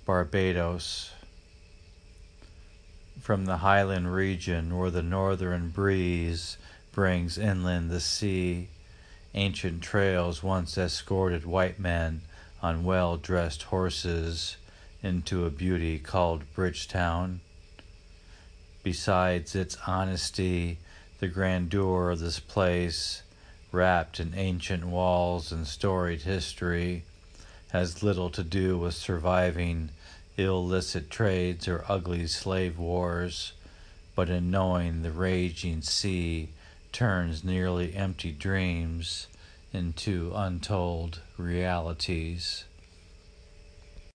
Barbados. From the highland region where the northern breeze brings inland the sea, ancient trails once escorted white men on well-dressed horses into a beauty called Bridgetown. Besides its honesty, the grandeur of this place, wrapped in ancient walls and storied history, has little to do with surviving illicit trades or ugly slave wars, but in knowing the raging sea turns nearly empty dreams into untold realities.